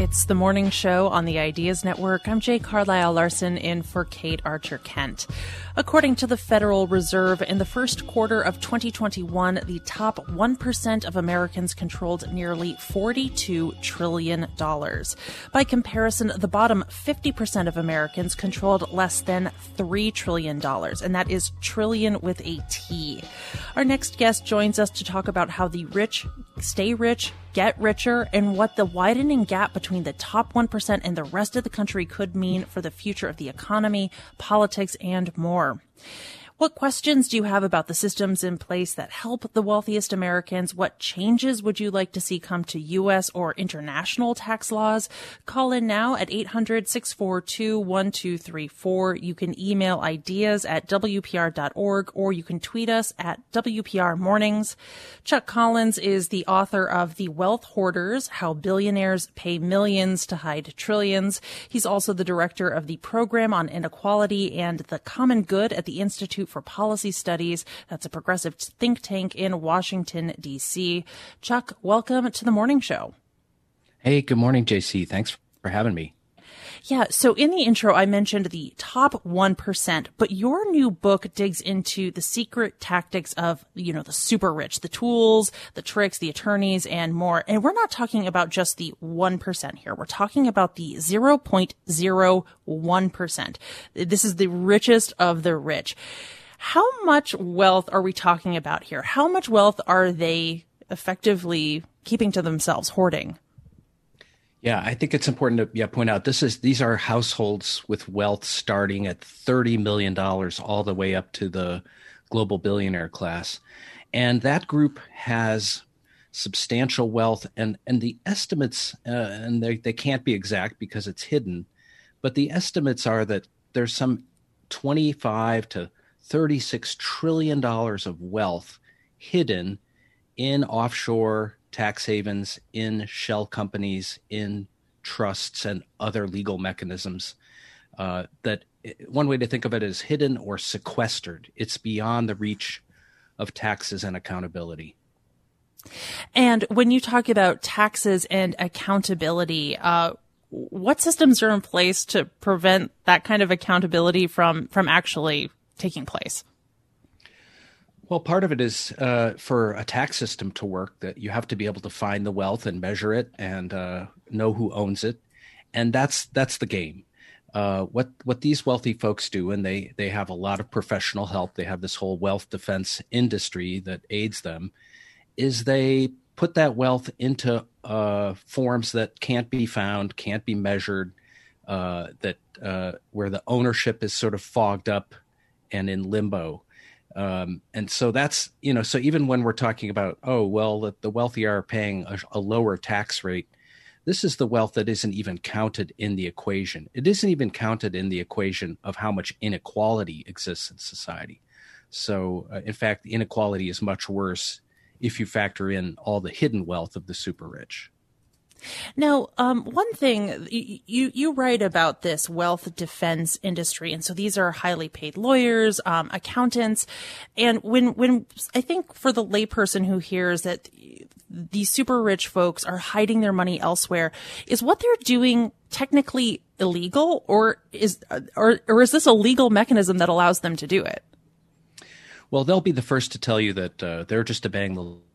It's the morning show on the Ideas Network. I'm Jay Carlisle Larson in for Kate Archer-Kent. According to the Federal Reserve, in the first quarter of 2021, the top 1% of Americans controlled nearly $42 trillion. By comparison, the bottom 50% of Americans controlled less than $3 trillion, and that is trillion with a T. Our next guest joins us to talk about how the rich stay rich, get richer, and what the widening gap between the top 1% and the rest of the country could mean for the future of the economy, politics, and more. What questions do you have about the systems in place that help the wealthiest Americans? What changes would you like to see come to U.S. or international tax laws? Call in now at 800-642-1234. You can email ideas at WPR.org, or you can tweet us at WPR Mornings. Chuck Collins is the author of The Wealth Hoarders, How Billionaires Pay Millions to Hide Trillions. He's also the director of the Program on Inequality and the Common Good at the Institute for Policy Studies. That's a progressive think tank in Washington, D.C. Chuck, welcome to the morning show. Hey, good morning, JC. Thanks for having me. Yeah, so in the intro, I mentioned the top 1%, but your new book digs into the secret tactics of, the super rich, the tools, the tricks, the attorneys, and more. And we're not talking about just the 1% here. We're talking about the 0.01%. This is the richest of the rich. How much wealth are we talking about here? How much wealth are they effectively keeping to themselves, hoarding? Yeah, I think it's important to point out these are households with wealth starting at $30 million all the way up to the global billionaire class. And that group has substantial wealth, and the estimates, and they can't be exact because it's hidden, but the estimates are that there's some 25 to $36 trillion of wealth hidden in offshore tax havens, in shell companies, in trusts, and other legal mechanisms. That one way to think of it is hidden or sequestered. It's beyond the reach of taxes and accountability. And when you talk about taxes and accountability, what systems are in place to prevent that kind of accountability from actually taking place? Well, part of it is for a tax system to work, that you have to be able to find the wealth and measure it and know who owns it. And that's the game. What these wealthy folks do, and they have a lot of professional help, they have this whole wealth defense industry that aids them, is they put that wealth into forms that can't be found, can't be measured, where the ownership is sort of fogged up and in limbo. And so that's, so even when we're talking about, the wealthy are paying a lower tax rate, this is the wealth that isn't even counted in the equation. It isn't even counted in the equation of how much inequality exists in society. So, in fact, the inequality is much worse if you factor in all the hidden wealth of the super rich. Now, one thing you write about this wealth defense industry, and so these are highly paid lawyers, accountants, and when I think for the layperson who hears that these super rich folks are hiding their money elsewhere, is what they're doing technically illegal, or is this a legal mechanism that allows them to do it? Well, they'll be the first to tell you that they're just obeying the law.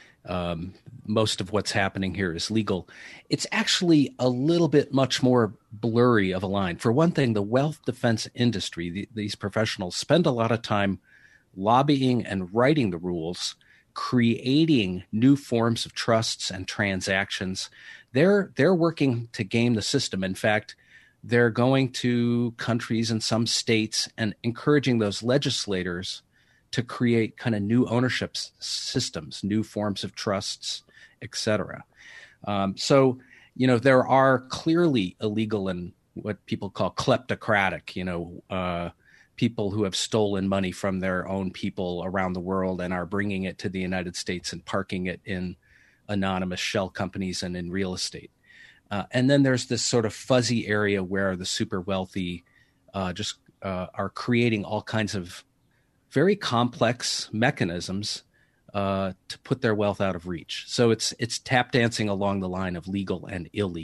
Most of what's happening here is legal. It's actually a little bit much more blurry of a line. For one thing, the wealth defense industry, these professionals spend a lot of time lobbying and writing the rules, creating new forms of trusts and transactions. They're working to game the system. In fact, they're going to countries and some states and encouraging those legislators to create kind of new ownership systems, new forms of trusts, et cetera. So, there are clearly illegal and what people call kleptocratic, people who have stolen money from their own people around the world and are bringing it to the United States and parking it in anonymous shell companies and in real estate. And then there's this sort of fuzzy area where the super wealthy are creating all kinds of very complex mechanisms to put their wealth out of reach. So it's tap dancing along the line of legal and illegal,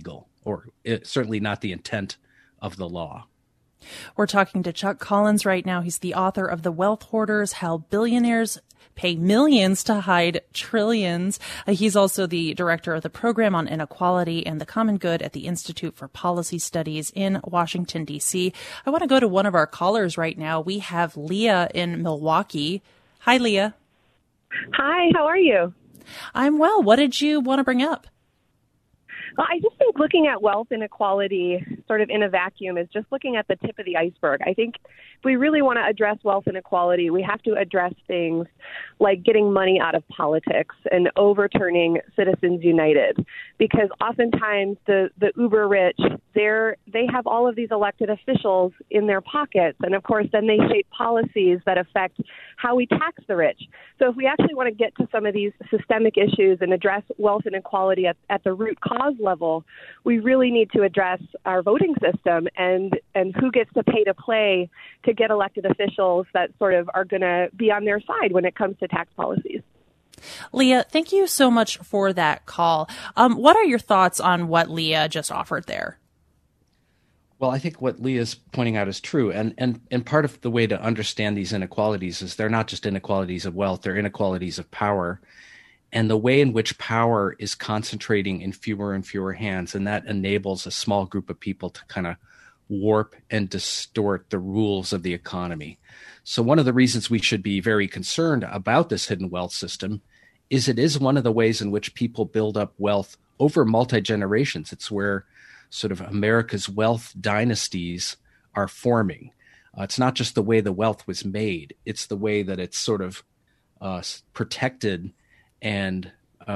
certainly not the intent of the law. We're talking to Chuck Collins right now. He's the author of The Wealth Hoarders, How Billionaires Pay Millions to Hide Trillions. He's also the director of the Program on Inequality and the Common Good at the Institute for Policy Studies in Washington, D.C. I want to go to one of our callers right now. We have Leah in Milwaukee. Hi, Leah. Hi, how are you? I'm well. What did you want to bring up? Well, I just think looking at wealth inequality sort of in a vacuum is just looking at the tip of the iceberg. I think if we really want to address wealth inequality, we have to address things like getting money out of politics and overturning Citizens United, because oftentimes the uber rich, they have all of these elected officials in their pockets. And of course, then they shape policies that affect how we tax the rich. So if we actually want to get to some of these systemic issues and address wealth inequality at the root cause level, we really need to address our voting system and who gets to pay to play to get elected officials that sort of are going to be on their side when it comes to tax policies. Leah, thank you so much for that call. What are your thoughts on what Leah just offered there? Well, I think what Leah's pointing out is true. And part of the way to understand these inequalities is they're not just inequalities of wealth, they're inequalities of power. And the way in which power is concentrating in fewer and fewer hands, and that enables a small group of people to kind of warp and distort the rules of the economy. So one of the reasons we should be very concerned about this hidden wealth system is it is one of the ways in which people build up wealth over multi-generations. It's where sort of America's wealth dynasties are forming. It's not just the way the wealth was made. It's the way that it's sort of protected and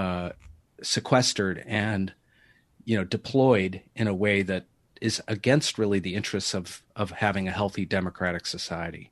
sequestered and, deployed in a way that is against really the interests of having a healthy democratic society.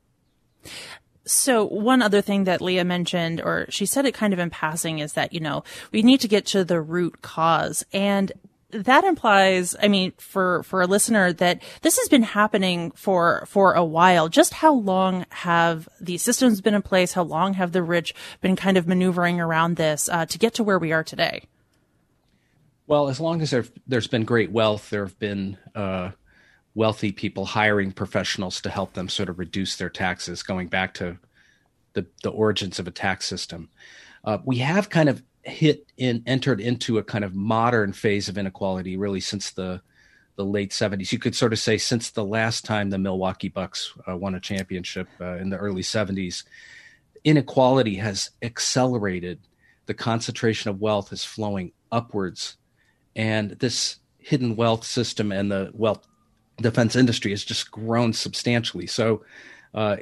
So one other thing that Leah mentioned, or she said it kind of in passing, is that, we need to get to the root cause. And that implies, for a listener, that this has been happening for a while. Just how long have these systems been in place? How long have the rich been kind of maneuvering around this to get to where we are today? Well, as long as there's been great wealth, there have been wealthy people hiring professionals to help them sort of reduce their taxes, going back to the origins of a tax system. We have kind of entered into a kind of modern phase of inequality really since the late 70s. You could sort of say since the last time the Milwaukee Bucks won a championship in the early 70s, inequality has accelerated. The concentration of wealth is flowing upwards. And this hidden wealth system and the wealth defense industry has just grown substantially. So, but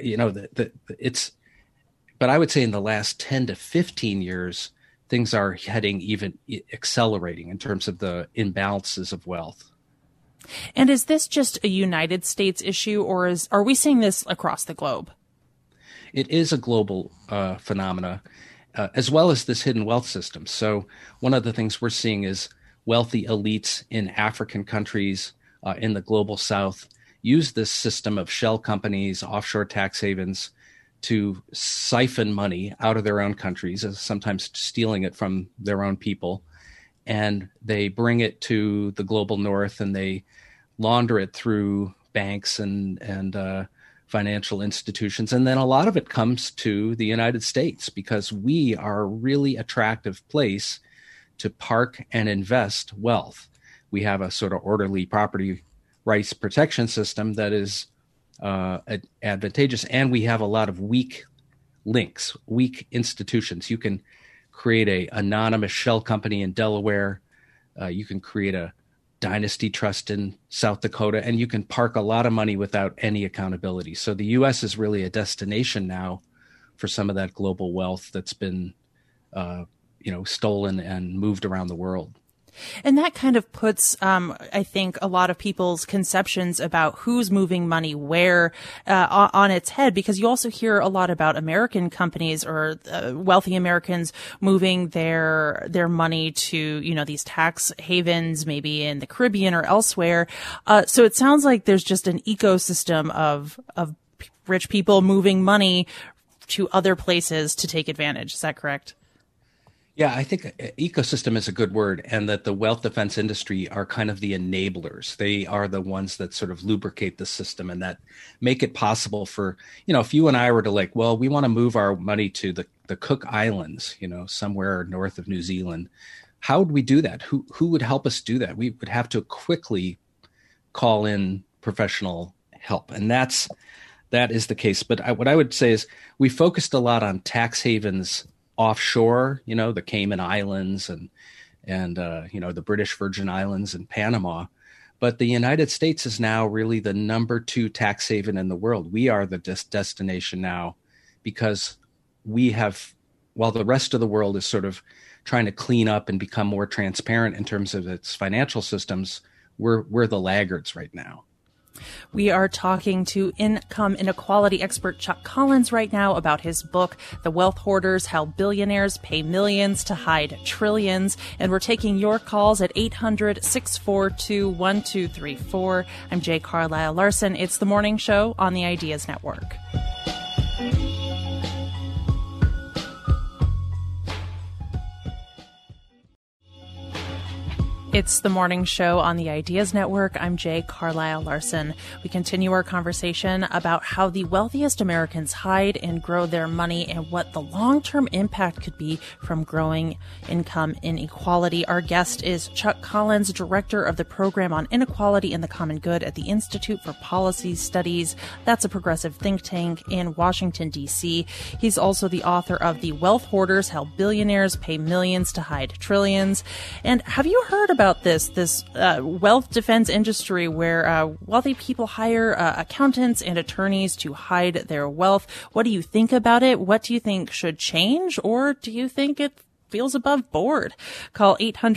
I would say in the last 10 to 15 years, things are heading even accelerating in terms of the imbalances of wealth. And is this just a United States issue, or are we seeing this across the globe? It is a global phenomena, as well as this hidden wealth system. So one of the things we're seeing is wealthy elites in African countries, in the global South, use this system of shell companies, offshore tax havens, to siphon money out of their own countries, sometimes stealing it from their own people. And they bring it to the global North and they launder it through banks and financial institutions. And then a lot of it comes to the United States because we are a really attractive place to park and invest wealth. We have a sort of orderly property rights protection system that is advantageous, and we have a lot of weak links, weak institutions. You can create a anonymous shell company in Delaware. You can create a dynasty trust in South Dakota, and you can park a lot of money without any accountability. So the U.S. is really a destination now for some of that global wealth that's been, stolen and moved around the world. And that kind of puts, I think, a lot of people's conceptions about who's moving money where on its head, because you also hear a lot about American companies or wealthy Americans moving their money to, these tax havens, maybe in the Caribbean or elsewhere. So it sounds like there's just an ecosystem of rich people moving money to other places to take advantage. Is that correct? Yeah, I think ecosystem is a good word, and that the wealth defense industry are kind of the enablers. They are the ones that sort of lubricate the system and that make it possible for, if you and I were to well, we want to move our money to the Cook Islands, somewhere north of New Zealand. How would we do that? Who would help us do that? We would have to quickly call in professional help, and that is the case. But what I would say is we focused a lot on tax havens offshore, the Cayman Islands and the British Virgin Islands and Panama. But the United States is now really the number 2 tax haven in the world. We are the destination now because we have, while the rest of the world is sort of trying to clean up and become more transparent in terms of its financial systems, we're the laggards right now. We are talking to income inequality expert Chuck Collins right now about his book, The Wealth Hoarders, How Billionaires Pay Millions to Hide Trillions. And we're taking your calls at 800-642-1234. I'm Jay Carlisle Larson. It's the morning show on the Ideas Network. It's the morning show on the Ideas Network. I'm Jay Carlisle Larson. We continue our conversation about how the wealthiest Americans hide and grow their money and what the long-term impact could be from growing income inequality. Our guest is Chuck Collins, director of the program on inequality and the common good at the Institute for Policy Studies. That's a progressive think tank in Washington, D.C. He's also the author of The Wealth Hoarders, How Billionaires Pay Millions to Hide Trillions. And have you heard about this wealth defense industry where wealthy people hire accountants and attorneys to hide their wealth? What do you think about it? What do you think should change? Or do you think it feels above board? Call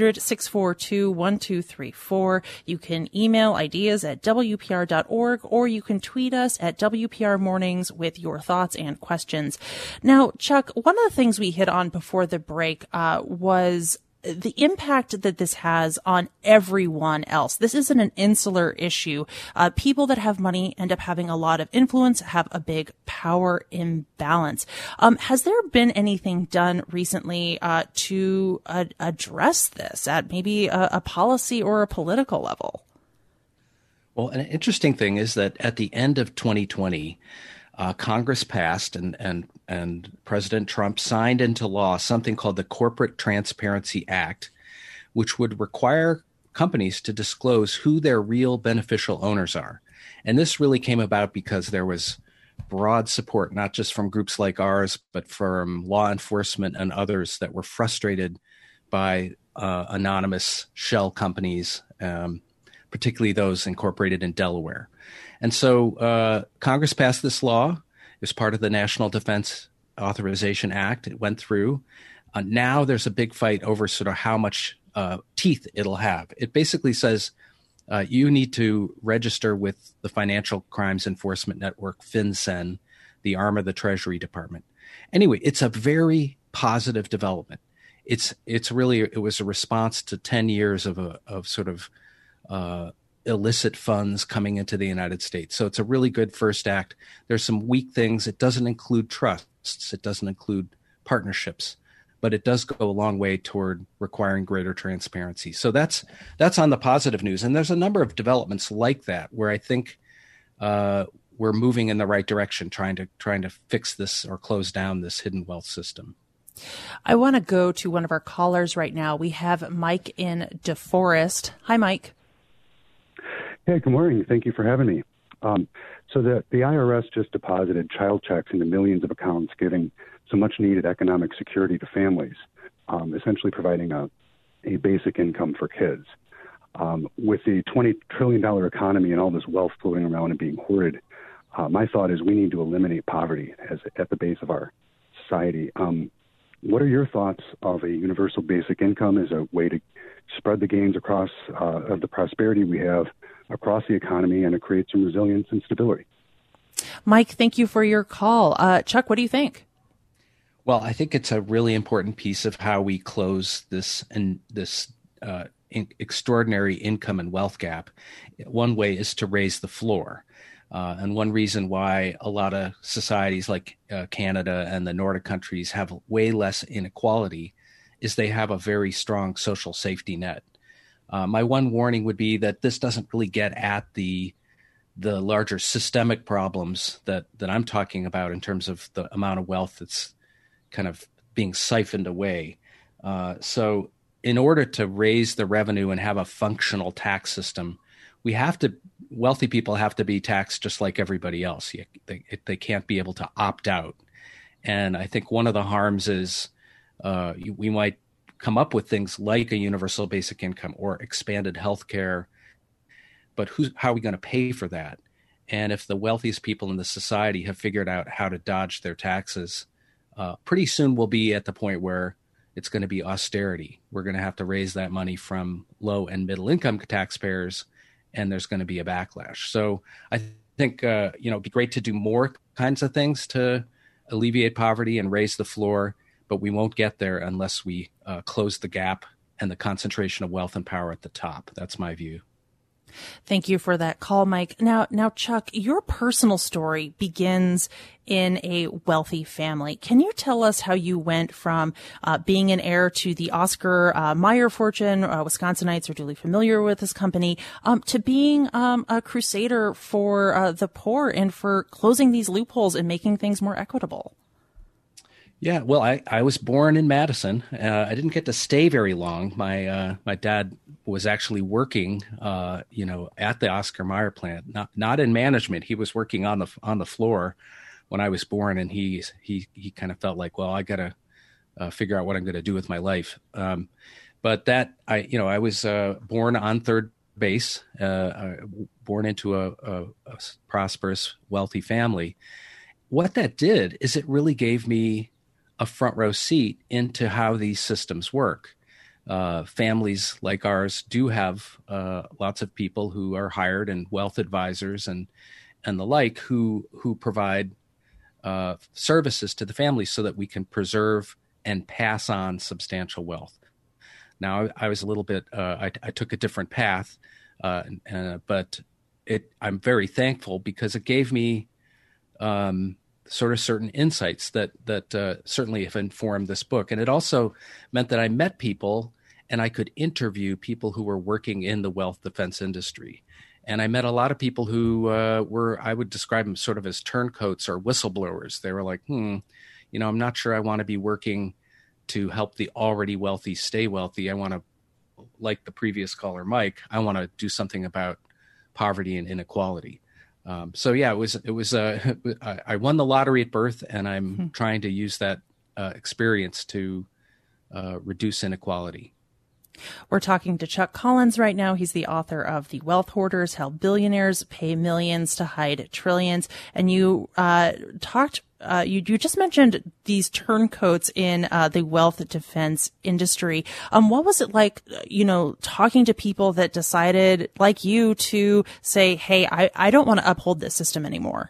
800-642-1234. You can email ideas@wpr.org, or you can tweet us at WPR Mornings with your thoughts and questions. Now, Chuck, one of the things we hit on before the break was the impact that this has on everyone else. This isn't an insular issue. People that have money end up having a lot of influence, have a big power imbalance. Has there been anything done recently to address this at maybe a policy or a political level? Well, an interesting thing is that at the end of 2020, Congress passed and President Trump signed into law something called the Corporate Transparency Act, which would require companies to disclose who their real beneficial owners are. And this really came about because there was broad support, not just from groups like ours, but from law enforcement and others that were frustrated by anonymous shell companies, particularly those incorporated in Delaware. And so Congress passed this law as part of the National Defense Authorization Act. It went through. Now there's a big fight over sort of how much teeth it'll have. It basically says you need to register with the Financial Crimes Enforcement Network, FinCEN, the arm of the Treasury Department. Anyway, it's a very positive development. It was a response to 10 years of sort of illicit funds coming into the United States. So it's a really good first act. There's some weak things. It doesn't include trusts. It doesn't include partnerships, but it does go a long way toward requiring greater transparency. So that's on the positive news. And there's a number of developments like that where I think we're moving in the right direction, trying to fix this or close down this hidden wealth system. I want to go to one of our callers right now. We have Mike in DeForest. Hi, Mike. Hey, good morning. Thank you for having me. So the IRS just deposited child checks into millions of accounts, giving some much-needed economic security to families, essentially providing a basic income for kids. With the $20 trillion economy and all this wealth floating around and being hoarded, my thought is we need to eliminate poverty at the base of our society. What are your thoughts of a universal basic income as a way to spread the gains across of the prosperity we have across the economy and to create some resilience and stability? Mike, thank you for your call. Chuck, what do you think? Well, I think it's a really important piece of how we close this extraordinary income and wealth gap. One way is to raise the floor. And one reason why a lot of societies like Canada and the Nordic countries have way less inequality is they have a very strong social safety net. My one warning would be that this doesn't really get at the larger systemic problems that I'm talking about in terms of the amount of wealth that's kind of being siphoned away. So in order to raise the revenue and have a functional tax system, wealthy people have to be taxed just like everybody else. They can't be able to opt out. And I think one of the harms is we might come up with things like a universal basic income or expanded health care, but how are we going to pay for that? And if the wealthiest people in the society have figured out how to dodge their taxes, pretty soon we'll be at the point where it's going to be austerity. We're going to have to raise that money from low and middle income taxpayers, and there's going to be a backlash. So I think it'd be great to do more kinds of things to alleviate poverty and raise the floor, but we won't get there unless we close the gap and the concentration of wealth and power at the top. That's my view. Thank you for that call, Mike. Now, Chuck, your personal story begins in a wealthy family. Can you tell us how you went from being an heir to the Oscar Mayer fortune? Wisconsinites are duly familiar with this company, to being a crusader for the poor and for closing these loopholes and making things more equitable? Yeah, well, I was born in Madison. I didn't get to stay very long. My dad was actually working, at the Oscar Mayer plant, not in management. He was working on the floor when I was born, and he kind of felt like, well, I got to figure out what I'm going to do with my life. But that I was born on third base, born into a prosperous, wealthy family. What that did is it really gave me a front row seat into how these systems work. Families like ours do have lots of people who are hired and wealth advisors and the like who provide services to the family so that we can preserve and pass on substantial wealth. Now, I was a little bit, I took a different path, but I'm very thankful because it gave me sort of certain insights that certainly have informed this book. And it also meant that I met people and I could interview people who were working in the wealth defense industry. And I met a lot of people who I would describe them sort of as turncoats or whistleblowers. They were like, I'm not sure I want to be working to help the already wealthy stay wealthy. I want to, like the previous caller, Mike, I want to do something about poverty and inequality. It was I won the lottery at birth, and I'm trying to use that experience to reduce inequality. We're talking to Chuck Collins right now. He's the author of The Wealth Hoarders, How Billionaires Pay Millions to Hide Trillions. And you you just mentioned these turncoats in the wealth defense industry. What was it like, talking to people that decided, like you, to say, hey, I don't want to uphold this system anymore?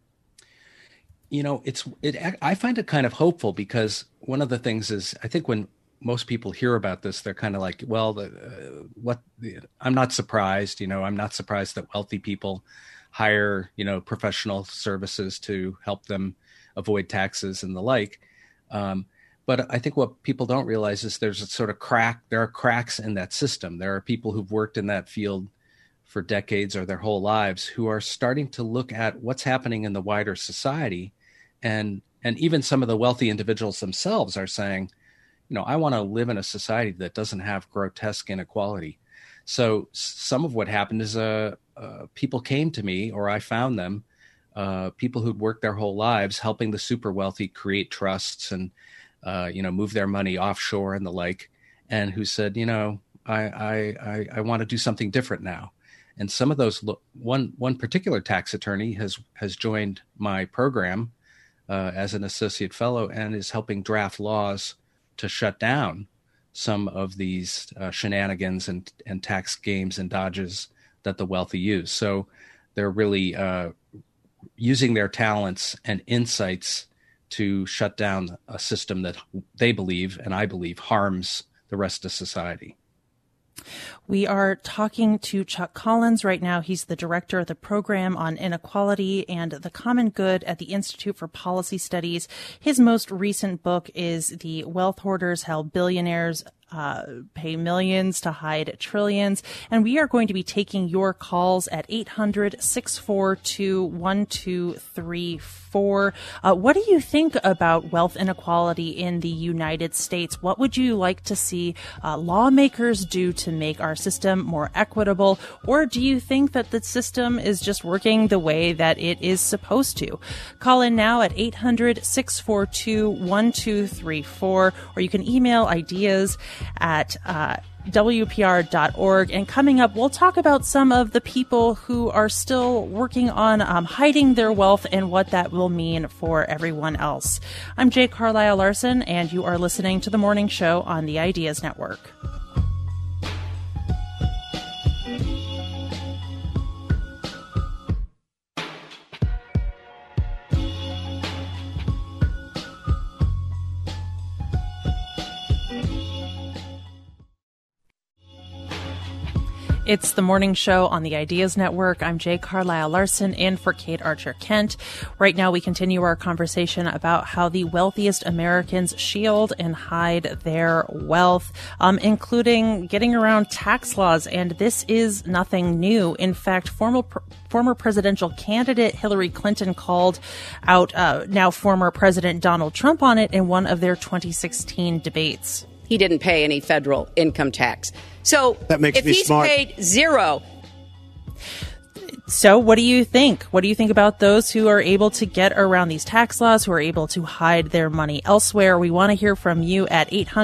I find it kind of hopeful because one of the things is, I think when most people hear about this, they're kind of like, well, I'm not surprised. I'm not surprised that wealthy people hire, professional services to help them avoid taxes and the like. But I think what people don't realize is there's a sort of there are cracks in that system. There are people who've worked in that field for decades or their whole lives who are starting to look at what's happening in the wider society. And even some of the wealthy individuals themselves are saying, I want to live in a society that doesn't have grotesque inequality. So some of what happened is people came to me, or I found them, people who'd worked their whole lives helping the super wealthy create trusts and, move their money offshore and the like, and who said, I want to do something different now. And some of those, one particular tax attorney has joined my program as an associate fellow and is helping draft laws to shut down some of these shenanigans and tax games and dodges that the wealthy use. So they're really using their talents and insights to shut down a system that they believe, and I believe, harms the rest of society. We are talking to Chuck Collins right now. He's the director of the program on inequality and the common good at the Institute for Policy Studies. His most recent book is The Wealth Hoarders: How Billionaires Pay Millions to Hide Trillions. And we are going to be taking your calls at 800-642-1234. What do you think about wealth inequality in the United States? What would you like to see lawmakers do to make our system more equitable? Or do you think that the system is just working the way that it is supposed to? Call in now at 800-642-1234, or you can email ideas at WPR.org. And coming up, we'll talk about some of the people who are still working on hiding their wealth and what that will mean for everyone else. I'm Jay Carlisle Larson, and you are listening to The Morning Show on the Ideas Network. It's The Morning Show on the Ideas Network. I'm Jay Carlisle Larson, in for Kate Archer Kent. Right now, we continue our conversation about how the wealthiest Americans shield and hide their wealth, including getting around tax laws. And this is nothing new. In fact, former presidential candidate Hillary Clinton called out now former President Donald Trump on it in one of their 2016 debates. He didn't pay any federal income tax. So that makes if me he's smart. paid zero. So what do you think? What do you think about those who are able to get around these tax laws, who are able to hide their money elsewhere? We want to hear from you at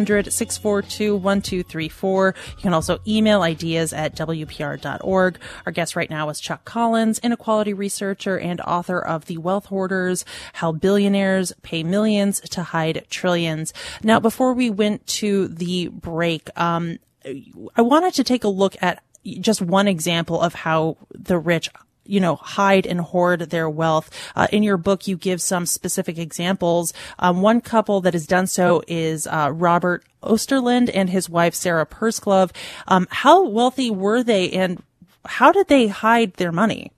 800-642-1234. You can also email ideas at WPR.org. Our guest right now is Chuck Collins, inequality researcher and author of The Wealth Hoarders: How Billionaires Pay Millions to Hide Trillions. Now, before we went to the break, I wanted to take a look at just one example of how the rich, hide and hoard their wealth. In your book, you give some specific examples. One couple that has done so is Robert Osterland and his wife, Sarah Pursglove. How wealthy were they, and how did they hide their money?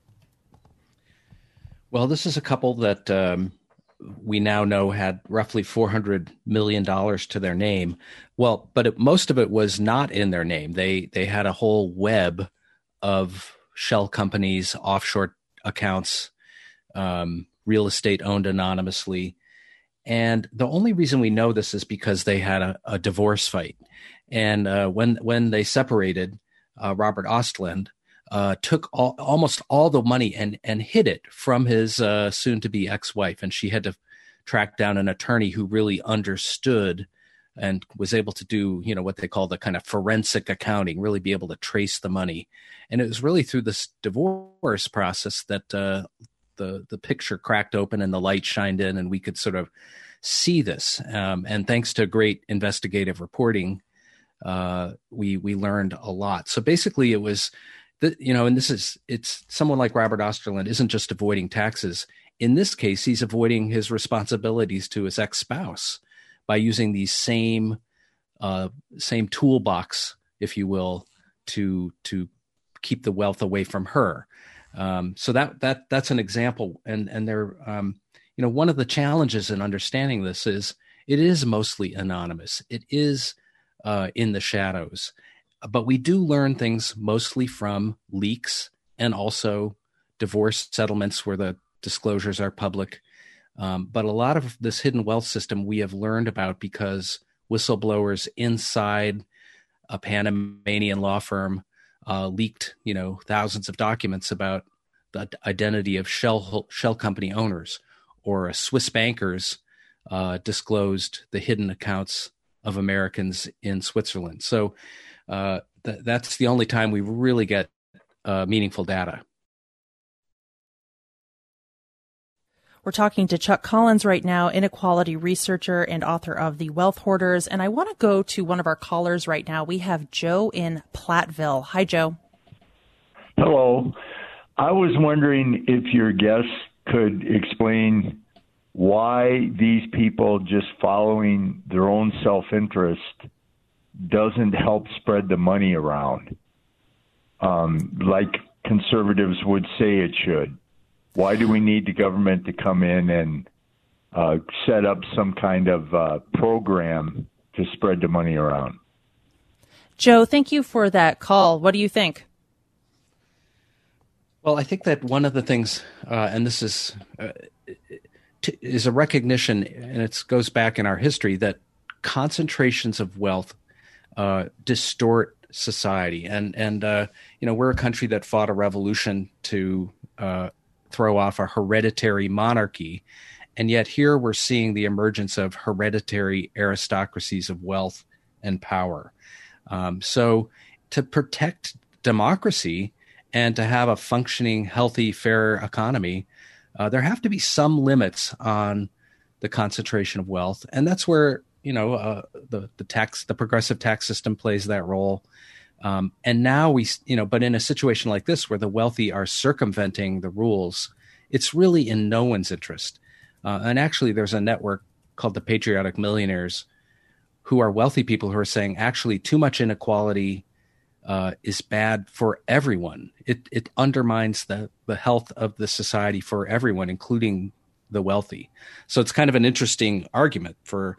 Well, this is a couple that we now know had roughly $400 million to their name. Well, but most of it was not in their name. They had a whole web of shell companies, offshore accounts, real estate owned anonymously. And the only reason we know this is because they had a divorce fight. And when they separated, Robert Ostland took almost all the money and hid it from his soon-to-be ex-wife. And she had to track down an attorney who really understood and was able to do, what they call the kind of forensic accounting, really be able to trace the money. And it was really through this divorce process that the picture cracked open and the light shined in, and we could sort of see this. And thanks to great investigative reporting, we learned a lot. So basically it was, it's someone like Robert Osterland isn't just avoiding taxes. In this case, he's avoiding his responsibilities to his ex-spouse by using these same toolbox, if you will, to keep the wealth away from her. So that's an example. And they're, one of the challenges in understanding this is it is mostly anonymous. It is in the shadows. But we do learn things mostly from leaks and also divorce settlements where the disclosures are public. But a lot of this hidden wealth system we have learned about because whistleblowers inside a Panamanian law firm leaked, thousands of documents about the identity of shell company owners, or Swiss bankers disclosed the hidden accounts of Americans in Switzerland. So that's the only time we really get meaningful data. We're talking to Chuck Collins right now, inequality researcher and author of The Wealth Hoarders. And I want to go to one of our callers right now. We have Joe in Platteville. Hi, Joe. Hello. I was wondering if your guest could explain why these people just following their own self-interest doesn't help spread the money around, like conservatives would say it should? Why do we need the government to come in and set up some kind of program to spread the money around? Joe, thank you for that call. What do you think? Well, I think that one of the things, and this is a recognition, and it goes back in our history, that concentrations of wealth distort society. And we're a country that fought a revolution to throw off a hereditary monarchy. And yet here we're seeing the emergence of hereditary aristocracies of wealth and power. So to protect democracy and to have a functioning, healthy, fair economy, there have to be some limits on the concentration of wealth. And that's where, the progressive tax system plays that role. And now but in a situation like this where the wealthy are circumventing the rules, it's really in no one's interest. And actually, there's a network called the Patriotic Millionaires, who are wealthy people who are saying, actually, too much inequality is bad for everyone. It undermines the health of the society for everyone, including the wealthy. So it's kind of an interesting argument for,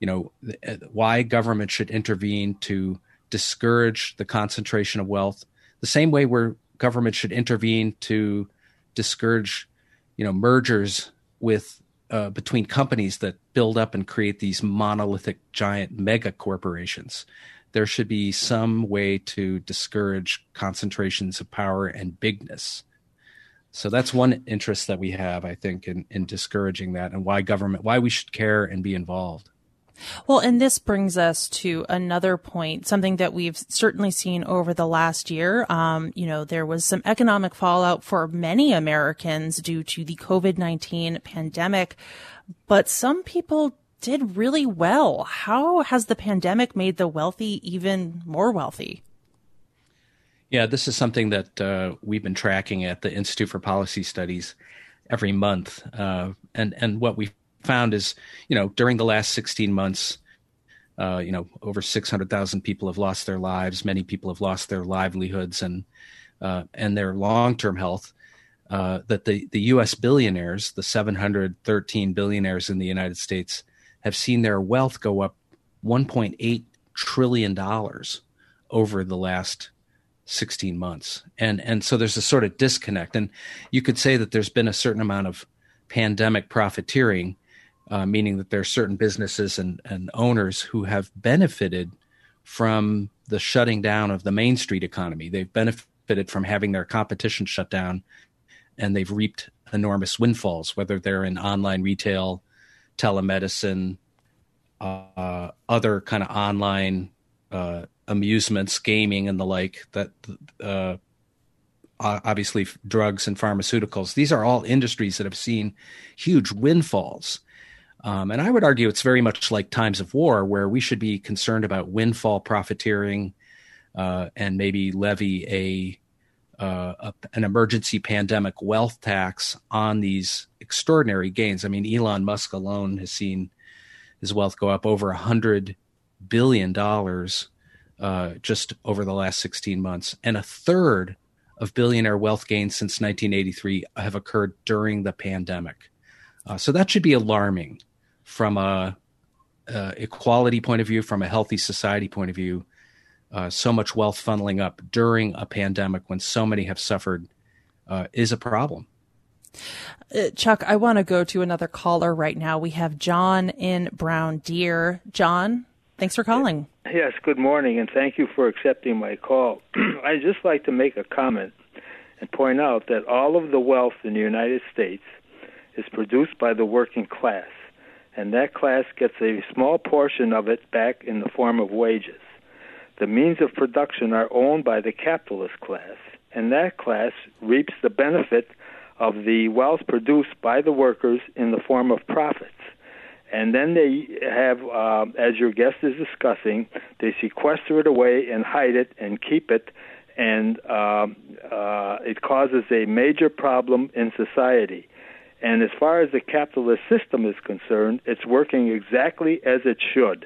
why government should intervene to discourage the concentration of wealth, the same way where government should intervene to discourage, mergers with between companies that build up and create these monolithic giant mega corporations. There should be some way to discourage concentrations of power and bigness. So that's one interest that we have, I think, in discouraging that, and why we should care and be involved. Well, and this brings us to another point, something that we've certainly seen over the last year. There was some economic fallout for many Americans due to the COVID-19 pandemic, but some people did really well. How has the pandemic made the wealthy even more wealthy? Yeah, this is something that we've been tracking at the Institute for Policy Studies every month. And what we found is, during the last 16 months, over 600,000 people have lost their lives. Many people have lost their livelihoods and their long-term health. That the U.S. billionaires, the 713 billionaires in the United States, have seen their wealth go up $1.8 trillion over the last 16 months. And so there's a sort of disconnect. And you could say that there's been a certain amount of pandemic profiteering, meaning that there are certain businesses and owners who have benefited from the shutting down of the Main Street economy. They've benefited from having their competition shut down, and they've reaped enormous windfalls, whether they're in online retail, telemedicine, other kind of online amusements, gaming, and the like, that obviously drugs and pharmaceuticals. These are all industries that have seen huge windfalls. And I would argue it's very much like times of war, where we should be concerned about windfall profiteering and maybe levy an emergency pandemic wealth tax on these extraordinary gains. I mean, Elon Musk alone has seen his wealth go up over $100 billion just over the last 16 months. And a third of billionaire wealth gains since 1983 have occurred during the pandemic. So that should be alarming from a equality point of view, from a healthy society point of view. So much wealth funneling up during a pandemic when so many have suffered is a problem. Chuck, I want to go to another caller right now. We have John in Brown Deer. John, thanks for calling. Yes, good morning, and thank you for accepting my call. I'd just like to make a comment and point out that all of the wealth in the United States is produced by the working class, and that class gets a small portion of it back in the form of wages. The means of production are owned by the capitalist class, and that class reaps the benefit of the wealth produced by the workers in the form of profits. And then they have, as your guest is discussing, they sequester it away and hide it and keep it, and it causes a major problem in society. And as far as the capitalist system is concerned, it's working exactly as it should.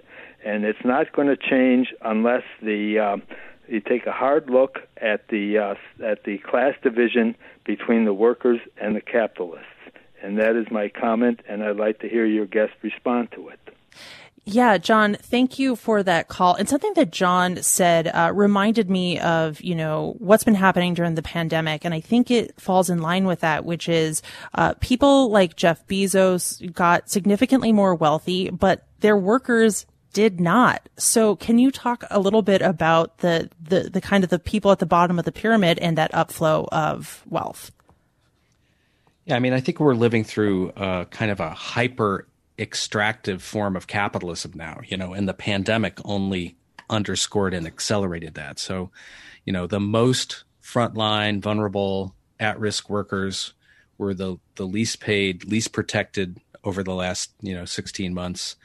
and it's not going to change unless you take a hard look at the class division between the workers and the capitalists. And that is my comment, and I'd like to hear your guest respond to it. Yeah, John, thank you for that call. And something that John said reminded me of, what's been happening during the pandemic. And I think it falls in line with that, which is people like Jeff Bezos got significantly more wealthy, but their workers did not. So can you talk a little bit about the kind of the people at the bottom of the pyramid and that upflow of wealth? Yeah, I mean, I think we're living through kind of a hyper extractive form of capitalism now, and the pandemic only underscored and accelerated that. So, the most frontline, vulnerable, at-risk workers were the least paid, least protected over the last, 16 months.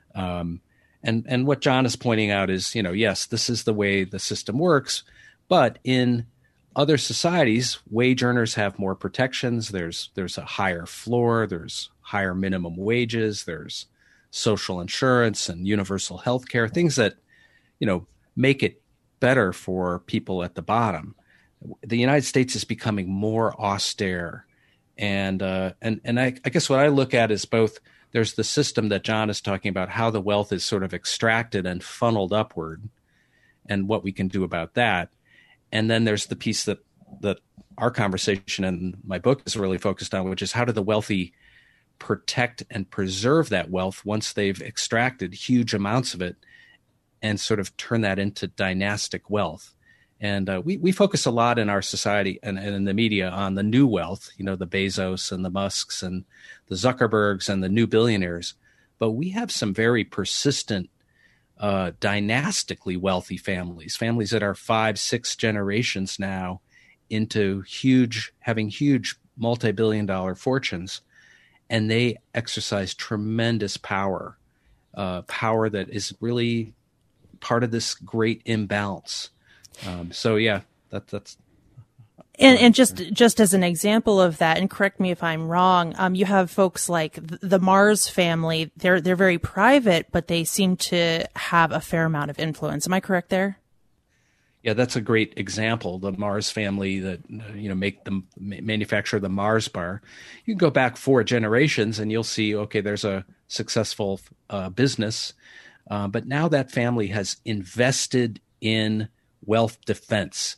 And what John is pointing out is, yes, this is the way the system works, but in other societies, wage earners have more protections. There's a higher floor. There's higher minimum wages. There's social insurance and universal health care, things that, make it better for people at the bottom. The United States is becoming more austere. And I guess what I look at is both there's the system that John is talking about, how the wealth is sort of extracted and funneled upward and what we can do about that. And then there's the piece that our conversation and my book is really focused on, which is how do the wealthy protect and preserve that wealth once they've extracted huge amounts of it and sort of turn that into dynastic wealth. And we focus a lot in our society and in the media on the new wealth, the Bezos and the Musks and the Zuckerbergs and the new billionaires. But we have some very persistent dynastically wealthy families that are 5-6 generations now into having huge multi-billion-dollar fortunes, and they exercise tremendous power that is really part of this great imbalance. So yeah, that's. And just as an example of that, and correct me if I'm wrong, you have folks like the Mars family. They're very private, but they seem to have a fair amount of influence. Am I correct there? Yeah, that's a great example. The Mars family that manufacture the Mars bar. You can go back 4 generations and you'll see, okay, there's a successful business, but now that family has invested in wealth defense.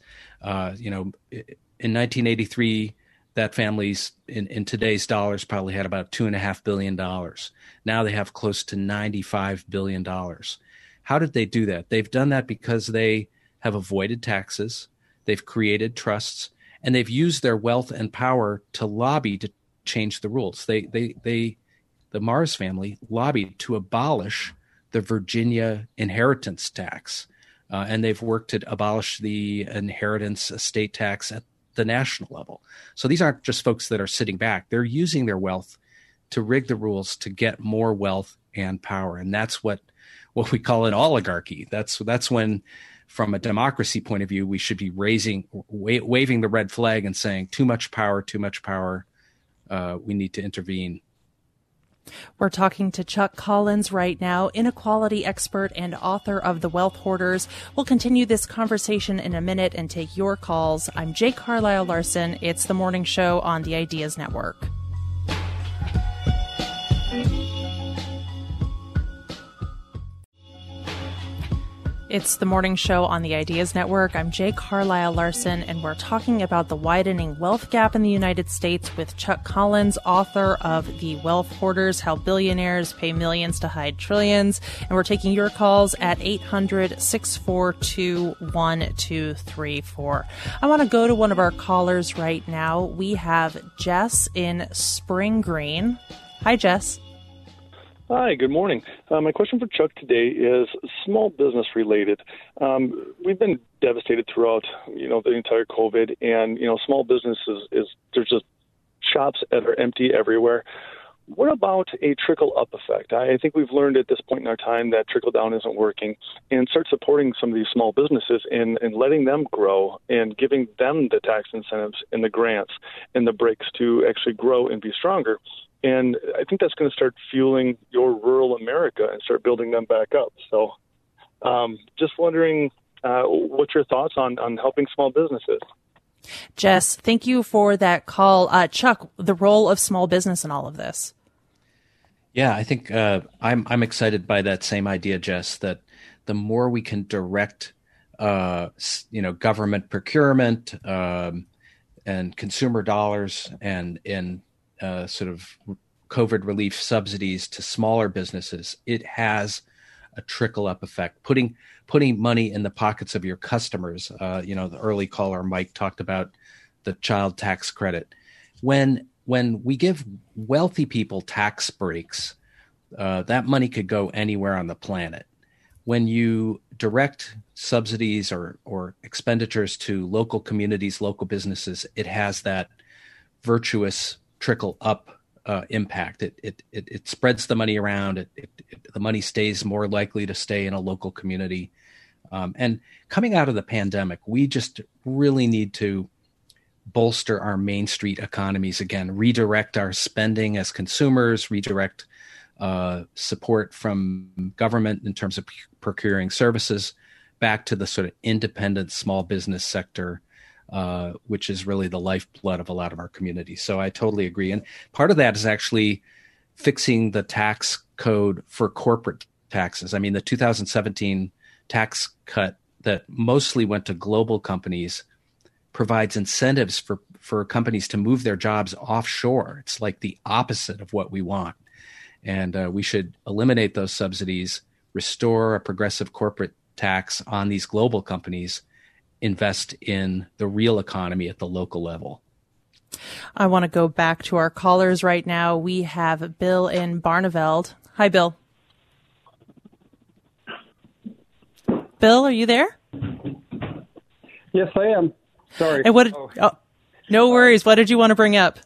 In 1983, that family's in today's dollars probably had about $2.5 billion. Now they have close to $95 billion. How did they do that? They've done that because they have avoided taxes, they've created trusts, and they've used their wealth and power to lobby to change the rules. The Mars family lobbied to abolish the Virginia inheritance tax, and they've worked to abolish the inheritance estate tax at the national level. So these aren't just folks that are sitting back. They're using their wealth to rig the rules to get more wealth and power. And that's what we call an oligarchy. That's when, from a democracy point of view, we should be waving the red flag and saying, too much power, we need to intervene. We're talking to Chuck Collins right now, inequality expert and author of The Wealth Hoarders. We'll continue this conversation in a minute and take your calls. I'm Jay Carlisle Larson. It's the morning show on the Ideas Network. It's the morning show on the Ideas Network. I'm Jay Carlisle Larson, and we're talking about the widening wealth gap in the United States with Chuck Collins, author of The Wealth Hoarders, How Billionaires Pay Millions to Hide Trillions. And we're taking your calls at 800-642-1234. I want to go to one of our callers right now. We have Jess in Spring Green. Hi, Jess. Hi, good morning. My question for Chuck today is small business related. We've been devastated throughout, the entire COVID, and, small businesses there's just shops that are empty everywhere. What about a trickle-up effect? I think we've learned at this point in our time that trickle-down isn't working, and start supporting some of these small businesses and letting them grow and giving them the tax incentives and the grants and the breaks to actually grow and be stronger. And I think that's going to start fueling your rural America and start building them back up. So just wondering what's your thoughts on helping small businesses? Jess, thank you for that call. Chuck, the role of small business in all of this. Yeah, I think I'm excited by that same idea, Jess, that the more we can direct, government procurement and consumer dollars and sort of COVID relief subsidies to smaller businesses, it has a trickle-up effect. Putting money in the pockets of your customers. The early caller Mike talked about the child tax credit. When we give wealthy people tax breaks, that money could go anywhere on the planet. When you direct subsidies or expenditures to local communities, local businesses, it has that virtuous trickle up impact. It spreads the money around. The money stays more likely to stay in a local community. And coming out of the pandemic, we just really need to bolster our Main Street economies again, redirect our spending as consumers, redirect support from government in terms of procuring services back to the sort of independent small business sector, which is really the lifeblood of a lot of our communities. So I totally agree. And part of that is actually fixing the tax code for corporate taxes. I mean, the 2017 tax cut that mostly went to global companies provides incentives for companies to move their jobs offshore. It's like the opposite of what we want. And we should eliminate those subsidies, restore a progressive corporate tax on these global companies, invest in the real economy at the local level. I want to go back to our callers right now. We have Bill in Barneveld. Hi, Bill. Bill, are you there? Yes, I am. Sorry. And no worries. What did you want to bring up?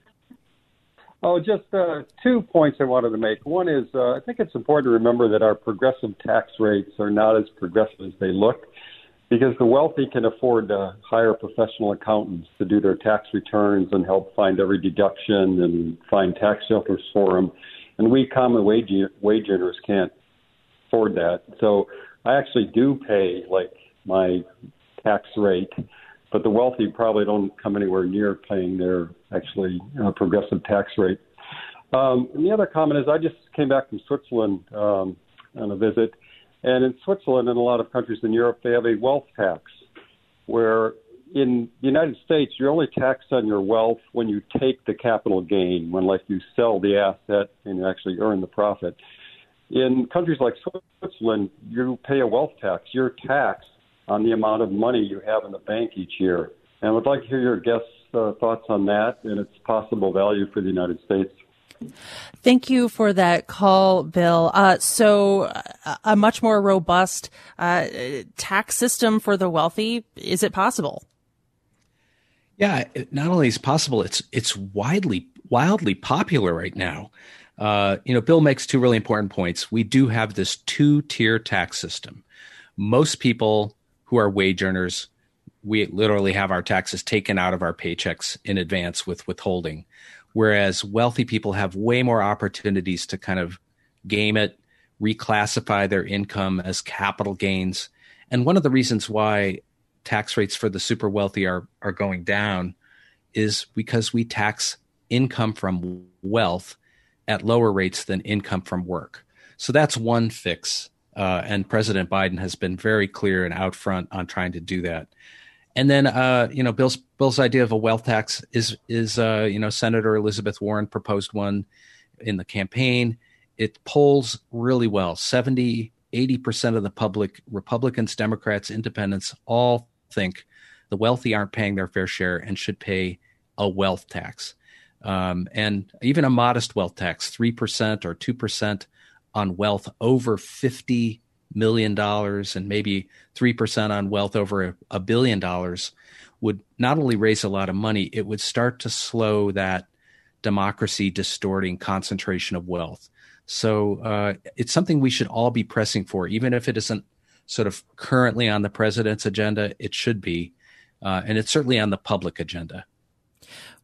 Just 2 points I wanted to make. One is I think it's important to remember that our progressive tax rates are not as progressive as they look, because the wealthy can afford to hire professional accountants to do their tax returns and help find every deduction and find tax shelters for them. And we common wage earners can't afford that. So I actually do pay like my tax rate, but the wealthy probably don't come anywhere near paying their actually progressive tax rate. And the other comment is I just came back from Switzerland on a visit. And in Switzerland and a lot of countries in Europe, they have a wealth tax, where in the United States, you're only taxed on your wealth when you take the capital gain, when like you sell the asset and you actually earn the profit. In countries like Switzerland, you pay a wealth tax. You're taxed on the amount of money you have in the bank each year. And I would like to hear your guests' thoughts on that and its possible value for the United States. Thank you for that call, Bill. So a much more robust tax system for the wealthy, is it possible? Yeah, not only is it possible, it's wildly popular right now. Bill makes two really important points. We do have this two-tier tax system. Most people who are wage earners, we literally have our taxes taken out of our paychecks in advance with withholding, whereas wealthy people have way more opportunities to kind of game it, reclassify their income as capital gains. And one of the reasons why tax rates for the super wealthy are going down is because we tax income from wealth at lower rates than income from work. So that's one fix. And President Biden has been very clear and out front on trying to do that. And then, Bill's idea of a wealth tax is Senator Elizabeth Warren proposed one in the campaign. It polls really well. 70, 80% of the public, Republicans, Democrats, independents, all think the wealthy aren't paying their fair share and should pay a wealth tax. And even a modest wealth tax, 3% or 2% on wealth over $50 million and maybe 3% on wealth over $1 billion would not only raise a lot of money, it would start to slow that democracy distorting concentration of wealth. So it's something we should all be pressing for, even if it isn't sort of currently on the president's agenda, it should be. And it's certainly on the public agenda.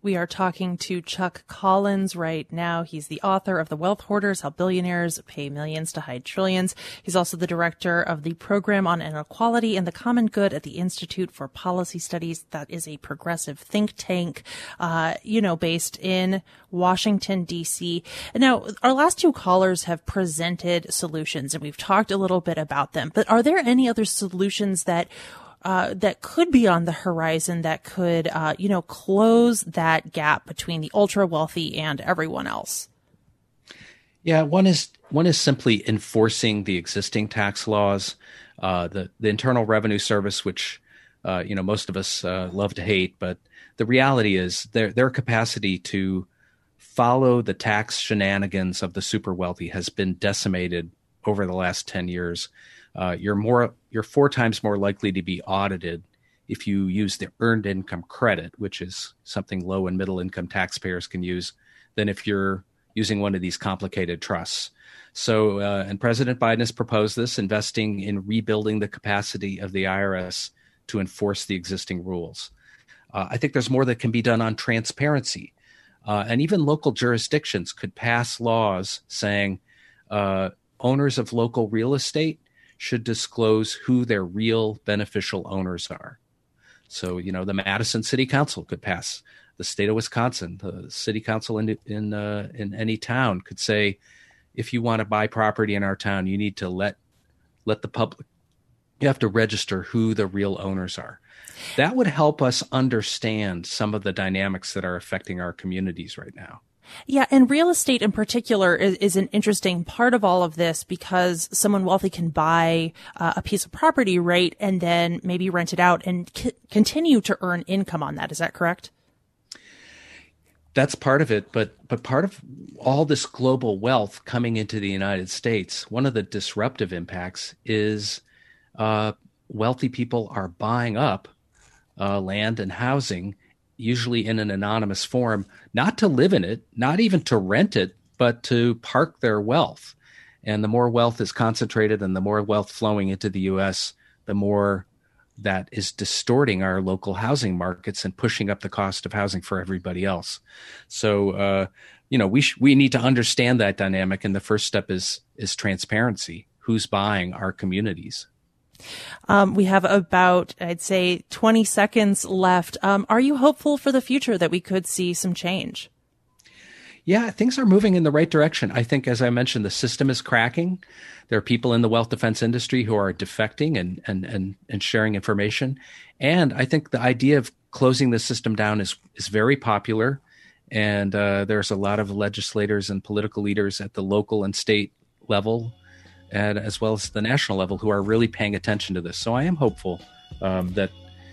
We are talking to Chuck Collins right now. He's the author of The Wealth Hoarders, How Billionaires Pay Millions to Hide Trillions. He's also the director of the Program on Inequality and the Common Good at the Institute for Policy Studies. That is a progressive think tank, based in Washington, D.C. Now, our last two callers have presented solutions, and we've talked a little bit about them. But are there any other solutions that could be on the horizon that could, close that gap between the ultra wealthy and everyone else? Yeah, one is simply enforcing the existing tax laws. The Internal Revenue Service, which most of us love to hate, but the reality is their capacity to follow the tax shenanigans of the super wealthy has been decimated over the last 10 years. You're 4 times more likely to be audited if you use the earned income credit, which is something low and middle income taxpayers can use, than if you're using one of these complicated trusts. So, and President Biden has proposed this, investing in rebuilding the capacity of the IRS to enforce the existing rules. I think there's more that can be done on transparency. And even local jurisdictions could pass laws saying owners of local real estate should disclose who their real beneficial owners are. So, the Madison City Council could pass. The state of Wisconsin, the city council in any town could say, if you want to buy property in our town, you need to let the public. You have to register who the real owners are. That would help us understand some of the dynamics that are affecting our communities right now. Yeah, and real estate in particular is an interesting part of all of this because someone wealthy can buy a piece of property, right, and then maybe rent it out and continue to earn income on that. Is that correct? That's part of it, but part of all this global wealth coming into the United States, one of the disruptive impacts is wealthy people are buying up land and housing, usually in an anonymous form, not to live in it, not even to rent it, but to park their wealth. And the more wealth is concentrated and the more wealth flowing into the U.S., the more that is distorting our local housing markets and pushing up the cost of housing for everybody else. So, we need to understand that dynamic. And the first step is transparency. Who's buying our communities? We have about, I'd say, 20 seconds left. Are you hopeful for the future that we could see some change? Yeah, things are moving in the right direction. I think, as I mentioned, the system is cracking. There are people in the wealth defense industry who are defecting and sharing information. And I think the idea of closing the system down is very popular. And there's a lot of legislators and political leaders at the local and state level, and as well as the national level, who are really paying attention to this. So I am hopeful that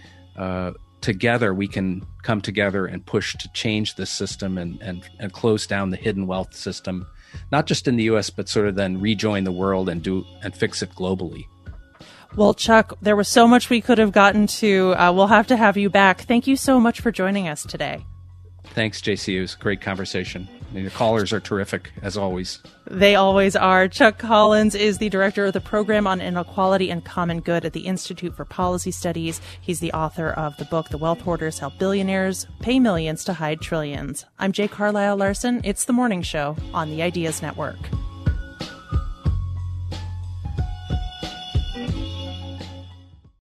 together we can come together and push to change this system and close down the hidden wealth system, not just in the U.S., but sort of then rejoin the world and fix it globally. Well, Chuck, there was so much we could have gotten to. We'll have to have you back. Thank you so much for joining us today. Thanks, JC. It was a great conversation. The callers are terrific, as always. They always are. Chuck Collins is the director of the Program on Inequality and Common Good at the Institute for Policy Studies. He's the author of the book, The Wealth Hoarders, How Billionaires Pay Millions to Hide Trillions. I'm Jay Carlisle Larson. It's The Morning Show on the Ideas Network.